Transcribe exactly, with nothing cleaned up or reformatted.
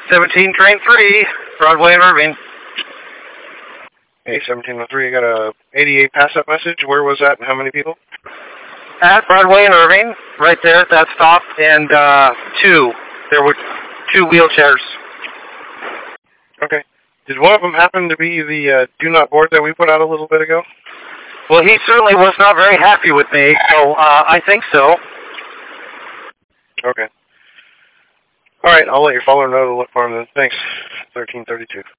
seventeen train three, Broadway and Irving. Hey, seventeen oh three, I got a eighty-eight pass-up message. Where was that and how many people? At Broadway and Irving, right there at that stop, and uh, two. There were two wheelchairs. Okay. Did one of them happen to be the uh, do not board that we put out a little bit ago? Well, he certainly was not very happy with me, so uh, I think so. Okay. All right, I'll let your follower know to look for him then. Thanks. thirteen thirty-two.